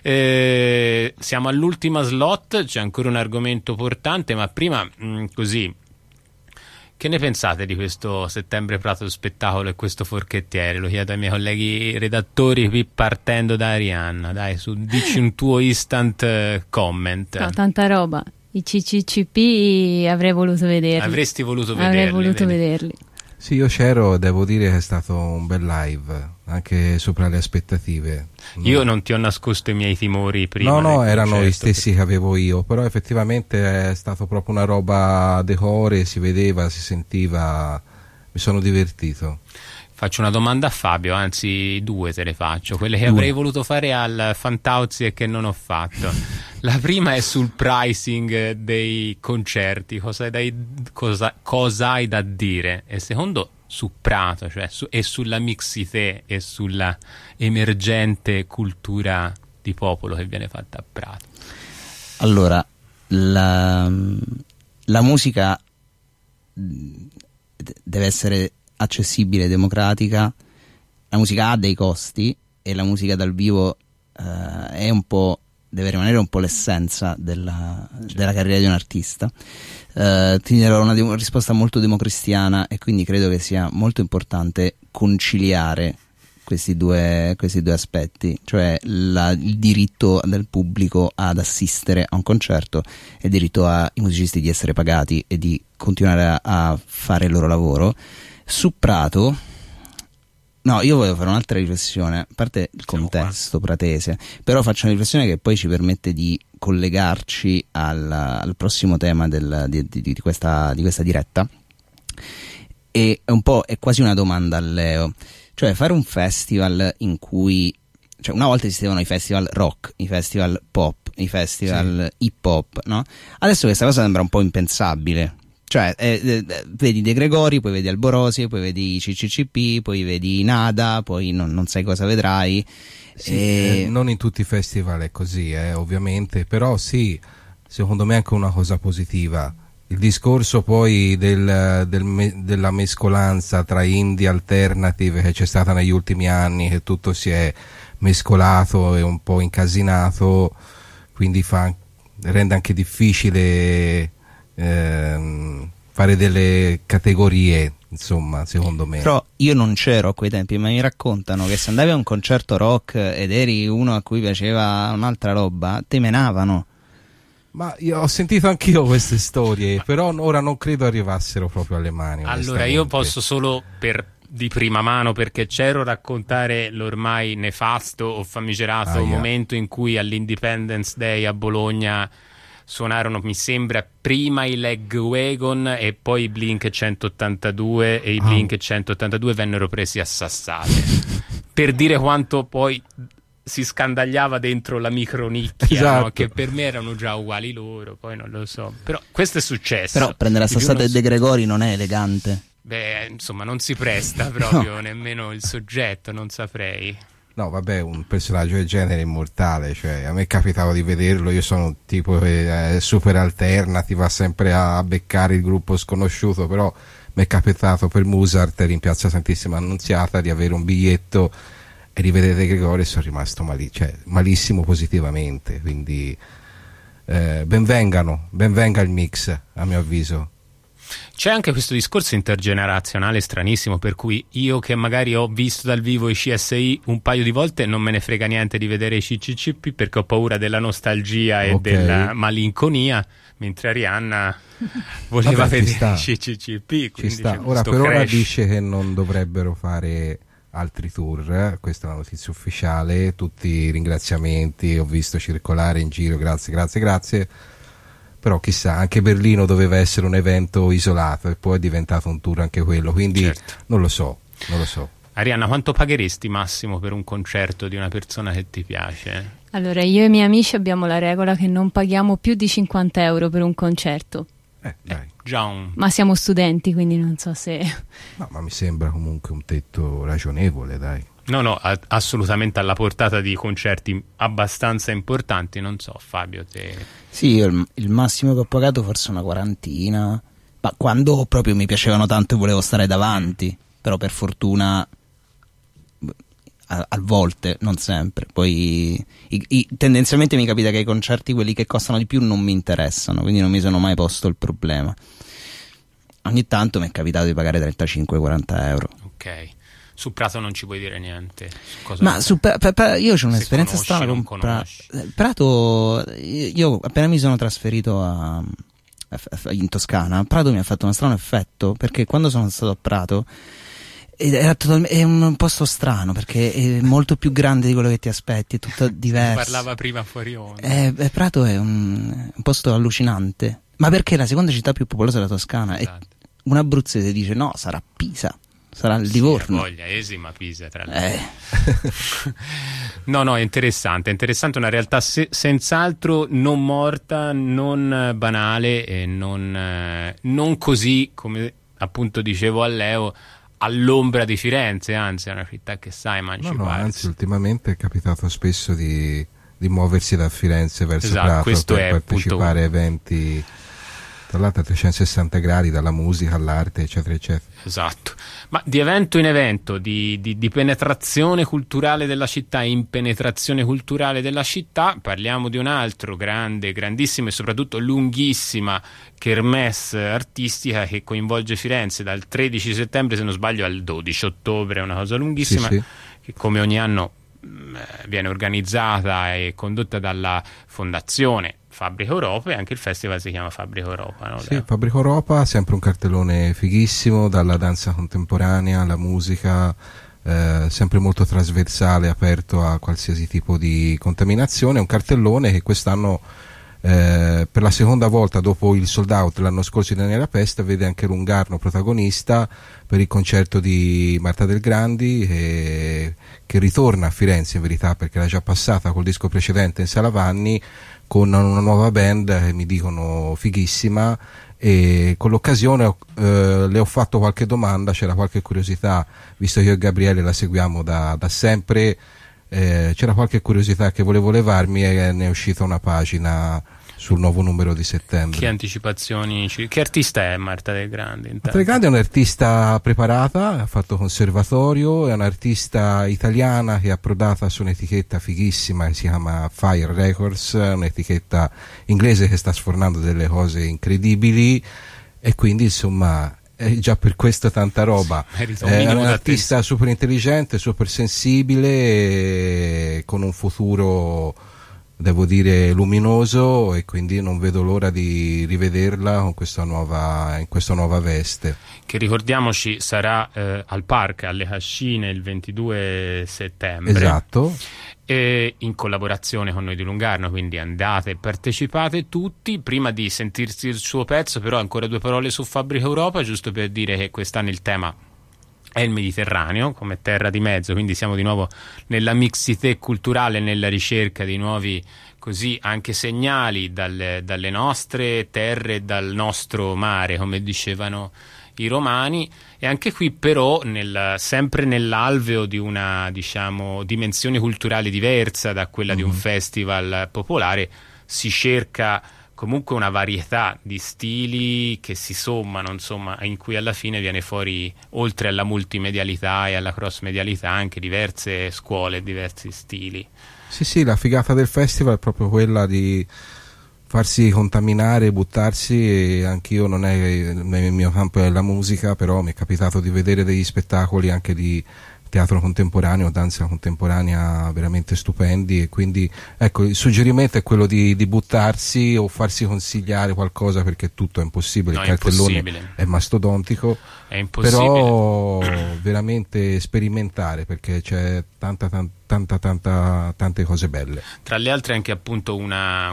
Siamo all'ultima slot, c'è ancora un argomento portante, ma prima così, che ne pensate di questo Settembre Prato Spettacolo e questo forchettiere? Lo chiedo ai miei colleghi redattori qui partendo da Arianna. Dai, dici un tuo instant comment. No, tanta roba. I CCCP avrei voluto vederli. Avresti voluto vederli? Avrei voluto vederli. Sì, io c'ero, devo dire che è stato un bel live, anche sopra le aspettative. Io non ti ho nascosto i miei timori prima. No, erano gli stessi che avevo io, però effettivamente è stato proprio una roba decore, si vedeva, si sentiva, mi sono divertito. Faccio una domanda a Fabio, anzi due te le faccio, quelle che avrei voluto fare al Fantauzi e che non ho fatto. La prima è sul pricing dei concerti, cosa hai da dire? E secondo su Prato, cioè e sulla mixité e sulla emergente cultura di popolo che viene fatta a Prato. Allora, la musica deve essere accessibile e democratica. La musica ha dei costi e la musica dal vivo è un po', deve rimanere un po' l'essenza della carriera di un artista. Ti darò una risposta molto democristiana e quindi credo che sia molto importante conciliare questi due aspetti, cioè il diritto del pubblico ad assistere a un concerto e il diritto ai musicisti di essere pagati e di continuare a fare il loro lavoro. Su Prato, no, io voglio fare un'altra riflessione, a parte il contesto pratese, però faccio una riflessione che poi ci permette di collegarci al prossimo tema di questa diretta, e è quasi una domanda a Leo, cioè fare un festival in cui, cioè una volta esistevano i festival rock, i festival pop, i festival hip hop, no? Adesso questa cosa sembra un po' impensabile. Cioè, vedi De Gregori, poi vedi Alborosi, poi vedi CCCP, poi vedi Nada, poi non sai cosa vedrai. Sì, non in tutti i festival è così, ovviamente, però sì, secondo me è anche una cosa positiva. Il discorso poi della mescolanza tra indie e alternative che c'è stata negli ultimi anni, che tutto si è mescolato e un po' incasinato, quindi rende anche difficile fare delle categorie, insomma, secondo me. Però io non c'ero a quei tempi, ma mi raccontano che se andavi a un concerto rock ed eri uno a cui piaceva un'altra roba, te menavano. Ma io ho sentito anch'io queste storie, però ora non credo arrivassero proprio alle mani. Allora io posso solo di prima mano, perché c'ero, raccontare l'ormai nefasto o famigerato momento in cui all'Independence Day a Bologna suonarono, mi sembra, prima i Lagwagon e poi i Blink 182, e i Blink 182 vennero presi a sassate, per dire quanto poi si scandagliava dentro la micronicchia, esatto. No? Che per me erano già uguali loro, poi non lo so, però questo è successo. Però prendere a sassate De Gregori non è elegante. Beh, insomma, non si presta proprio nemmeno il soggetto, non saprei. No, vabbè, un personaggio del genere è immortale, cioè a me è capitato di vederlo, io sono un tipo che è super alternative, va sempre a beccare il gruppo sconosciuto, però mi è capitato per Musart in Piazza Santissima Annunziata di avere un biglietto e rivedere De Gregori e sono rimasto malissimo positivamente, quindi benvenga il mix, a mio avviso. C'è anche questo discorso intergenerazionale stranissimo, per cui io che magari ho visto dal vivo i CSI un paio di volte non me ne frega niente di vedere i CCCP perché ho paura della nostalgia e della malinconia, mentre Arianna voleva vedere i CCCP. Ci sta. Ora per ora dice che non dovrebbero fare altri tour, questa è la notizia ufficiale, tutti i ringraziamenti ho visto circolare in giro, grazie. Però chissà, anche Berlino doveva essere un evento isolato e poi è diventato un tour anche quello, quindi certo. non lo so. Arianna, quanto pagheresti massimo per un concerto di una persona che ti piace? Allora, io e i miei amici abbiamo la regola che non paghiamo più di 50 euro per un concerto. Dai. Ma siamo studenti, quindi non so se... No, ma mi sembra comunque un tetto ragionevole, dai. No, assolutamente alla portata di concerti abbastanza importanti, non so, Fabio, te... Sì, io il massimo che ho pagato forse una quarantina, ma quando proprio mi piacevano tanto e volevo stare davanti, però per fortuna a volte, non sempre. Poi tendenzialmente mi capita che i concerti, quelli che costano di più, non mi interessano, quindi non mi sono mai posto il problema. Ogni tanto mi è capitato di pagare 35-40 euro. Ok. Su Prato non ci puoi dire niente. Ma io ho un'esperienza strana con Prato. Io appena mi sono trasferito in Toscana, Prato mi ha fatto uno strano effetto, perché quando sono stato a Prato è un posto strano, perché è molto più grande di quello che ti aspetti, è tutto diverso. Si parlava prima fuori onda. Prato è un posto allucinante, ma perché è la seconda città più popolosa della Toscana. Esatto. E un abruzzese dice no, sarà Pisa. Sarà il Livorno. Voglia, esima Pisa tra l'altro. No, è interessante, una realtà senz'altro non morta, non banale e non così, come appunto dicevo a Leo, all'ombra di Firenze, anzi è una città che sa emanciparsi. No, anzi ultimamente è capitato spesso di muoversi da Firenze verso Prato per partecipare a eventi, tra l'altro a 360 gradi, dalla musica all'arte, eccetera eccetera. Esatto, ma di evento in evento, di penetrazione culturale della città in penetrazione culturale della città, parliamo di un altro grandissimo e soprattutto lunghissima kermesse artistica che coinvolge Firenze dal 13 settembre, se non sbaglio, al 12 ottobre, è una cosa lunghissima, sì. Che come ogni anno viene organizzata e condotta dalla Fondazione Fabbrica Europa, e anche il festival si chiama Fabbrica Europa, no? Sì, Fabbrica Europa, sempre un cartellone fighissimo, dalla danza contemporanea alla musica, sempre molto trasversale, aperto a qualsiasi tipo di contaminazione. Un cartellone che quest'anno per la seconda volta dopo il sold out l'anno scorso di Daniela Pesta vede anche Lungarno protagonista per il concerto di Marta Del Grandi, che ritorna a Firenze in verità, perché era già passata col disco precedente in Sala Vanni con una nuova band che mi dicono fighissima, e con l'occasione le ho fatto qualche domanda, c'era qualche curiosità, visto che io e Gabriele la seguiamo da sempre, c'era qualche curiosità che volevo levarmi e ne è uscita una pagina sul nuovo numero di settembre. Che anticipazioni? Che artista è Marta Del Grandi? Marta Del Grandi è un'artista preparata, ha fatto conservatorio, è un'artista italiana che è approdata su un'etichetta fighissima che si chiama Fire Records, un'etichetta inglese che sta sfornando delle cose incredibili, e quindi insomma già per questo tanta roba. È un artista super intelligente, super sensibile, con un futuro devo dire luminoso, e quindi non vedo l'ora di rivederla con in questa nuova veste, che ricordiamoci sarà al Park alle Cascine il 22 settembre. Esatto. E in collaborazione con noi di Lungarno, quindi andate e partecipate tutti. Prima di sentirsi il suo pezzo, però ancora due parole su Fabbrica Europa, giusto per dire che quest'anno il tema è il Mediterraneo come terra di mezzo, quindi siamo di nuovo nella mixité culturale, nella ricerca di nuovi così anche segnali dalle nostre terre e dal nostro mare, come dicevano i romani, e anche qui però sempre nell'alveo di una, diciamo, dimensione culturale diversa da quella di un festival popolare, si cerca comunque una varietà di stili che si sommano, insomma, in cui alla fine viene fuori, oltre alla multimedialità e alla cross-medialità, anche diverse scuole, diversi stili. Sì, la figata del festival è proprio quella di farsi contaminare, buttarsi, e anch'io non è il mio campo è la musica, però mi è capitato di vedere degli spettacoli anche di teatro contemporaneo, danza contemporanea veramente stupendi, e quindi ecco, il suggerimento è quello di buttarsi o farsi consigliare qualcosa, perché tutto è impossibile, No, il cartellone è mastodontico, è impossibile. però veramente sperimentare, perché c'è tante cose belle. Tra le altre anche appunto una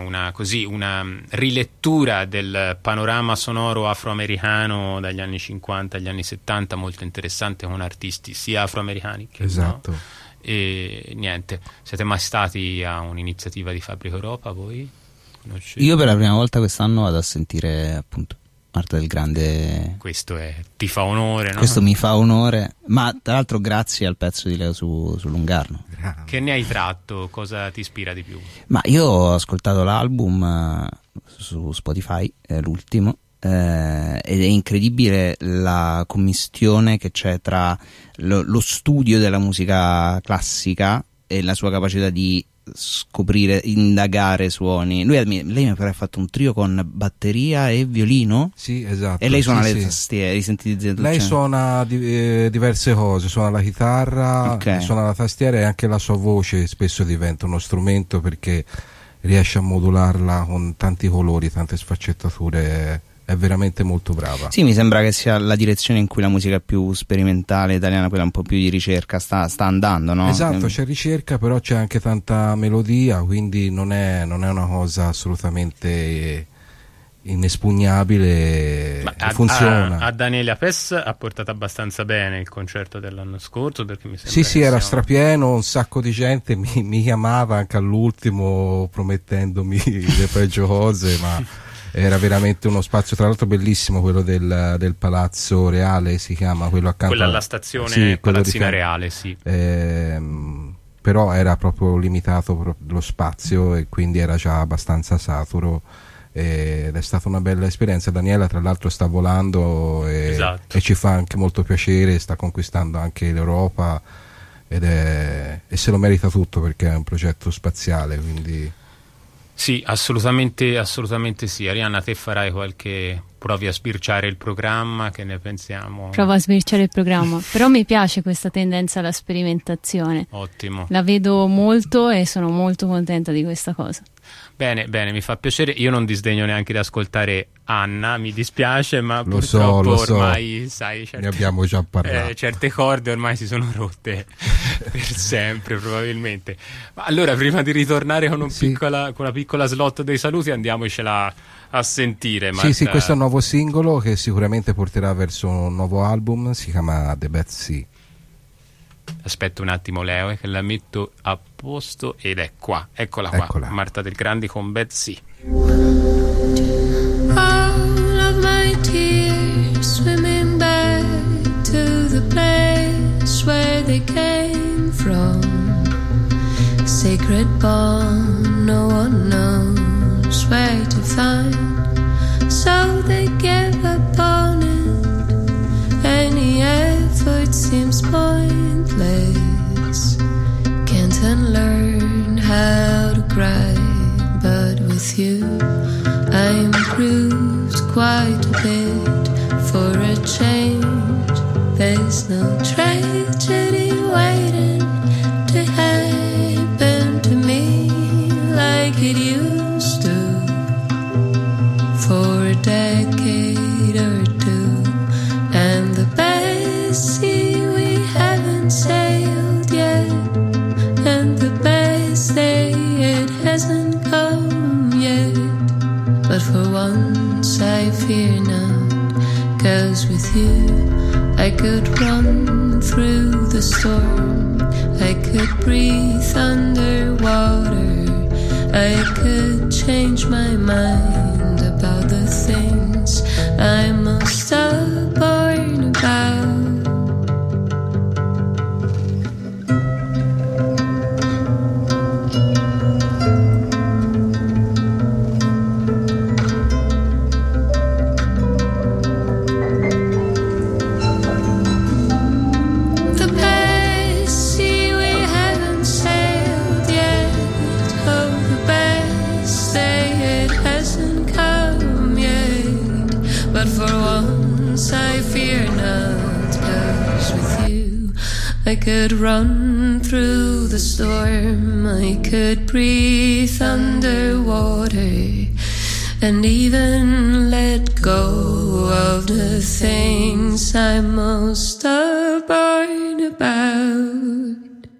rilettura del panorama sonoro afroamericano dagli anni 50 agli anni 70, molto interessante, con artisti sia afroamericani che esatto. no. E niente, siete mai stati a un'iniziativa di Fabbrica Europa voi? Conoscete? Io per la prima volta quest'anno vado a sentire appunto Marta del Grande. Questo ti fa onore, no? Questo mi fa onore, ma tra l'altro grazie al pezzo di Leo su Lungarno. Che ne hai tratto? Cosa ti ispira di più? Ma io ho ascoltato l'album su Spotify, l'ultimo, ed è incredibile la commistione che c'è tra lo studio della musica classica e la sua capacità di scoprire, indagare suoni. Lei mi ha fatto un trio con batteria e violino. Sì, esatto. E lei suona sì, le sì. tastiere. Lei suona diverse cose, suona la chitarra, Okay. suona la tastiera, e anche la sua voce spesso diventa uno strumento, perché riesce a modularla con tanti colori, tante sfaccettature. È veramente molto brava. Sì, mi sembra che sia la direzione in cui la musica più sperimentale italiana, quella un po' più di ricerca, sta andando, no? Esatto, c'è ricerca, però c'è anche tanta melodia, quindi non è una cosa assolutamente inespugnabile. Funziona. A Daniele Apes ha portato abbastanza bene il concerto dell'anno scorso, perché mi sembra Sì, era strapieno, un sacco di gente mi chiamava anche all'ultimo promettendomi le peggio cose, ma era veramente uno spazio, tra l'altro bellissimo, quello del Palazzo Reale si chiama, quello accanto quella alla stazione Palazzina Reale, sì. Però era proprio limitato lo spazio, e quindi era già abbastanza saturo, ed è stata una bella esperienza. Daniela tra l'altro sta volando Esatto. e ci fa anche molto piacere, sta conquistando anche l'Europa, e se lo merita tutto, perché è un progetto spaziale, quindi Sì, assolutamente sì. Arianna, te farai provi a sbirciare il programma, che ne pensiamo? Provo a sbirciare il programma, però mi piace questa tendenza alla sperimentazione. Ottimo. La vedo molto e sono molto contenta di questa cosa. Bene, mi fa piacere. Io non disdegno neanche di ascoltare Anna, mi dispiace, ma lo purtroppo so. ormai, sai, ne abbiamo già parlato. Certe corde ormai si sono rotte per sempre, probabilmente. Ma allora, prima di ritornare con una piccola slot dei saluti, andiamocela a sentire. Marta. Sì, questo è un nuovo singolo che sicuramente porterà verso un nuovo album, si chiama The Bad Sea. Aspetta un attimo, Leo, che la metto a posto, ed è qua, eccola qua. Marta del Grande con Bad Sea. All of my tears swimming back to the place where they came from. Sacred bond, no one knows where to find. So they give up on it. Any effort seems pointless. Can't unlearn how to cry, but with you I'm bruised quite a bit. For a change, there's no tragedy waiting to happen to me like it used to. For a decade or two, and the best sea we haven't sailed yet, and the best day it hasn't come yet. But for once I fear not, 'cause with you I could run through the storm, I could breathe underwater, I could change my mind about the things I most abhor. I could run through the storm, I could breathe underwater, and even let go of the things I'm most stubborn about.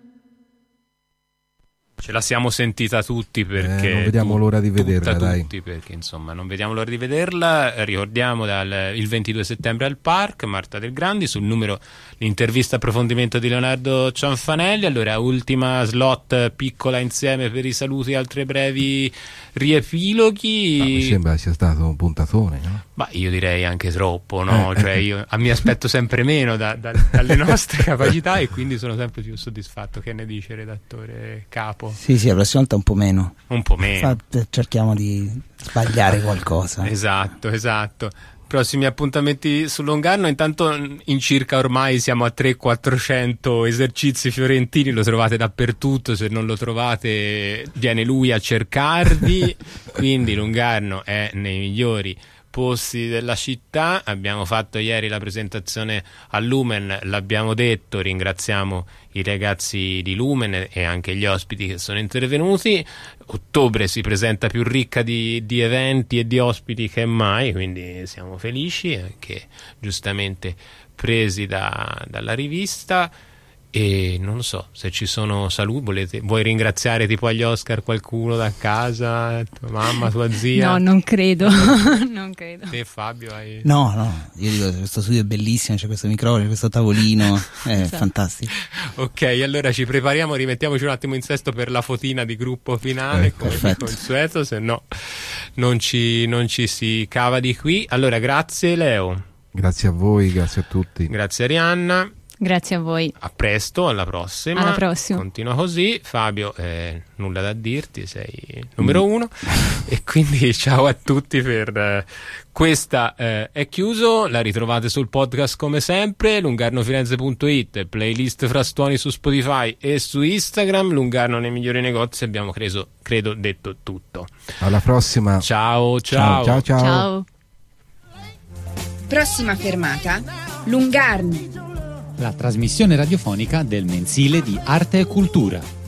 Ce la siamo sentita tutti perché non vediamo l'ora di vederla, dai. Tutti, perché insomma non vediamo l'ora di vederla. Ricordiamo il 22 settembre al Park, Marta Del Grandi, sul numero l'intervista approfondimento di Leonardo Cianfanelli. Allora, ultima slot piccola insieme per i saluti e altre brevi riepiloghi. Mi sembra sia stato un puntatone, no? Ma io direi anche troppo, no? Cioè io mi aspetto sempre meno dalle nostre capacità e quindi sono sempre più soddisfatto. Che ne dice, redattore capo? Sì, la prossima volta un po' meno. Un po' meno. Cerchiamo di sbagliare qualcosa. Esatto. Prossimi appuntamenti sul Longarno. Intanto in circa ormai siamo a 300-400 esercizi fiorentini, lo trovate dappertutto, se non lo trovate viene lui a cercarvi. Quindi Longarno è nei migliori posti della città. Abbiamo fatto ieri la presentazione a Lumen, l'abbiamo detto, ringraziamo i ragazzi di Lumen e anche gli ospiti che sono intervenuti. Ottobre si presenta più ricca di eventi e di ospiti che mai, quindi siamo felici, anche giustamente presi dalla rivista. E non so se ci sono saluti, vuoi ringraziare tipo agli Oscar qualcuno da casa, tua mamma, tua zia? No, non credo. Non credo. Te Fabio hai... No, io dico questo studio è bellissimo, c'è questo microfono, c'è questo tavolino, è Esatto. Fantastico. Ok, allora ci prepariamo, rimettiamoci un attimo in sesto per la fotina di gruppo finale, come perfetto. consueto, se no non ci si cava di qui. Allora grazie Leo. Grazie a voi, grazie a tutti. Grazie Arianna. Grazie a voi. A presto, alla prossima. Alla prossima. Continua così. Fabio, nulla da dirti, sei numero uno. E quindi ciao a tutti per questa è chiuso. La ritrovate sul podcast come sempre, lungarnofirenze.it, playlist Frastoni su Spotify e su Instagram. Lungarno nei migliori negozi. Abbiamo credo detto tutto. Alla prossima. Ciao. Ciao. Prossima fermata, Lungarno. La trasmissione radiofonica del mensile di Arte e Cultura.